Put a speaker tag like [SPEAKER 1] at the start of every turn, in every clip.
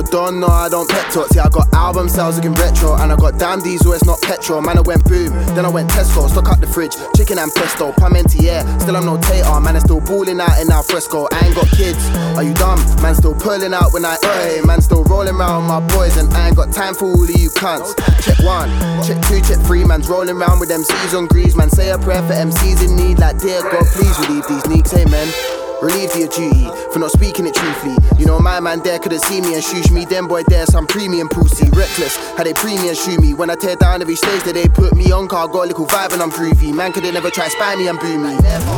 [SPEAKER 1] Don't know, I don't pet talk. See, I got album sales looking retro, and I got damn diesel, it's not petrol. Man, I went boom, then I went Tesco, stock up the fridge, chicken and pesto, Parmentier. Still I'm no tater, man, I still balling out in al fresco. I ain't got kids, are you dumb? Man, still pulling out when I man, still rolling around with my boys, and I ain't got time for all of you cunts. Check 1, check 2, check 3, man's rolling around with MCs on grease. Man, say a prayer for MCs in need, like dear God, please relieve these neeks, amen. Relieve your duty for not speaking it truthfully. You know my man there could've seen me and shoosh me. Them boy there some premium pussy. Reckless, how they premium shoot me. When I tear down every stage that they put me on, car got a little vibe and I'm groovy. Man could've never try spy me and boo me.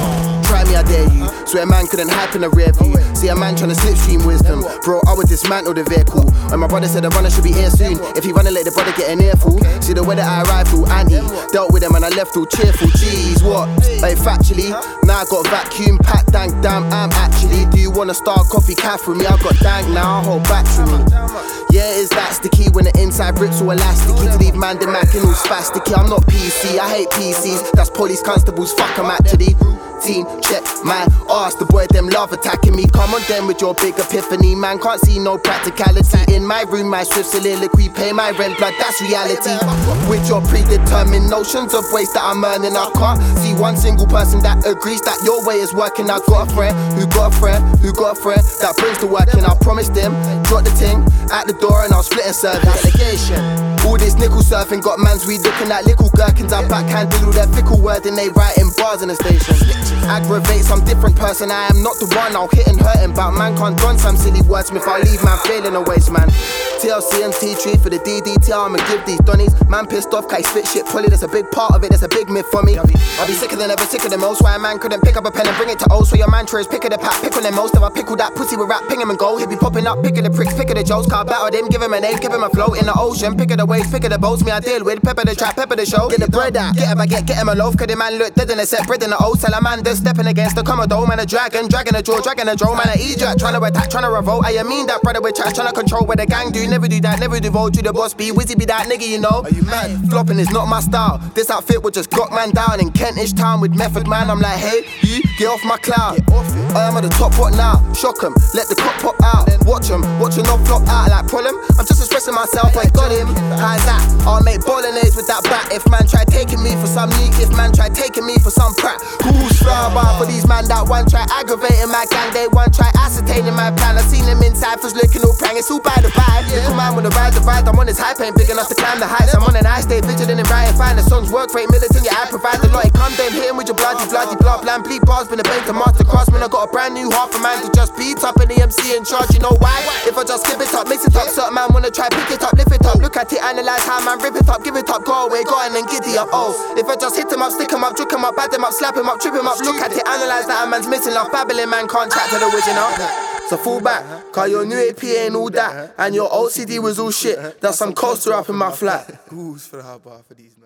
[SPEAKER 1] Try me, I dare you. Swear man couldn't hype in a rear view. See a man tryna slipstream wisdom. Bro, I would dismantle the vehicle. And my brother said the runner should be here soon. If he running, let the brother get an earful. See the way that I arrived through Andy. Dealt with him and I left all cheerful. Jeez, what? Hey, factually, now I got vacuum packed, dank, damn, I'm actually. Do you wanna start coffee calf with me? I got dank now, I'll hold back from me. Yeah, is that sticky when the inside rips all elasticy? To leave man the macking all spasticky. I'm not PC, I hate PCs. That's police constables, fuck 'em actually. Team, check my arse. The boy them love attacking me. Come on them with your big epiphany. Man can't see no practicality. In my room, my swift soliloquy. Pay my rent, blood, that's reality. With your predetermined notions of ways that I'm earning, I can't see one single person that agrees that your way is working. I got a friend who got a friend who got a friend that brings the work in. I promised them, drop the ting at the door and I'll split and serve it. Delegation. All this nickel surfing got mans we looking at little gherkins. I backhand all their fickle word and they writing bars in the station. Aggravate some different person, I am not the one. I'll hit and hurting, but man can't run some silly wordsmith. I'll leave man failing a waste, man. TLC and T3 for the DDT, I'ma give these donnies. Man pissed off, cause spit shit probably. That's a big part of it, that's a big myth for me. I'll be sicker than ever, sicker than most. Why a man couldn't pick up a pen and bring it to O. So your mantra is pick of the pack, pick on them most. If I pickle that pussy with rap, ping him and go. He'll be popping up, pick of the pricks, pick of the jokes. Car battle them, give him a name, give him a float in the ocean. Pick of the waves, pick of the boats, me I deal with. Pepper the trap, pepper the show. Get the bread out, get him a get him a loaf. Cause the man look dead in a set, bread in the old salamander. Stepping against the Commodore, man a dragon, dragging a jaw, dragging a drone, man a E-jack. Trying to attack, trying to revolt. I mean that brother with chat, trying to control what the gang do. Never do that, never divulge you the boss be. Wizzy be that nigga, you know. Are you mad? Flopping is not my style. This outfit would just got man down in Kentish town with method man. I'm like, hey, you get off my cloud. I am at the top, what now? Shock 'em, let the cop pop out. Watch 'em not flop out like problem. I'm just expressing myself, I got him. How's that? I'll make bolognese with that bat. If man try taking me for some neat, if man try taking me for some prat. Who's flower bar for these man that one try aggravating my gang, they one try ascertaining my plan. I seen them inside, was looking all prang, it's all by the by. Little man with a ride the ride, I'm on this hype, ain't big enough to climb the heights. I'm on an ice, stay vigilant and writing fine. The songs work for 8 militant, yeah, I provide the lot. Come then hit him with your bloody blah plan. Bleed bars, been a bank to master cross. Man, I got a brand new half a man to just beat up in the MC in charge, you know why? If I just skip it up, mix it up, certain man wanna try pick it up, lift it up. Look at it, analyze how man rip it up, give it up, go away, go on and giddy up. Oh, if I just hit him up, stick him up, juke him up, bad him up, slap him up, trip him up. Look at it, analyze that a man's missing love. Babbling man can't track to the original. So fall back, cause your new AP ain't all that, and your OCD was all shit. That's some coaster up in my flat.
[SPEAKER 2] Who's for the hard bar for these